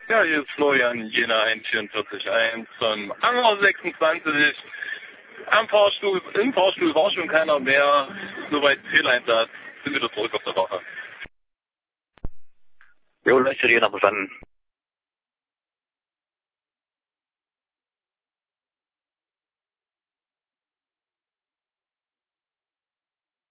Ja, hier ist Florian, Jena 1441 zum Angler 26. Im Fahrstuhl war schon keiner mehr. Soweit Fehleinsatz. Sind wieder zurück auf der Wache. Jo, Leute, Jena verstanden.